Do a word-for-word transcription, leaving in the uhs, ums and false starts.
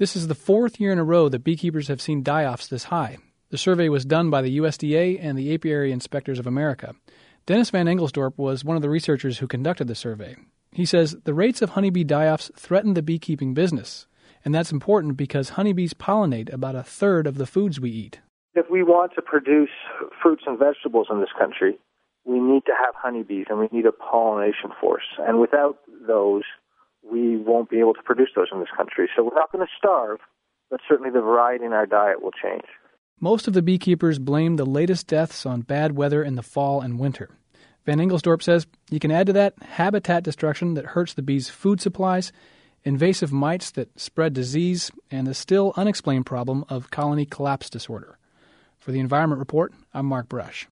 This is the fourth year in a row that beekeepers have seen die-offs this high. The survey was done by the U S D A and the Apiary Inspectors of America. Dennis Van Engelsdorp was one of the researchers who conducted the survey. He says the rates of honeybee die-offs threaten the beekeeping business, and that's important because honeybees pollinate about a third of the foods we eat. If we want to produce fruits and vegetables in this country, we need to have honeybees and we need a pollination force. And without those, we won't be able to produce those in this country. So we're not going to starve, but certainly the variety in our diet will change. Most of the beekeepers blame the latest deaths on bad weather in the fall and winter. Van Engelsdorp says you can add to that habitat destruction that hurts the bees' food supplies, invasive mites that spread disease, and the still unexplained problem of colony collapse disorder. For the Environment Report, I'm Mark Brush.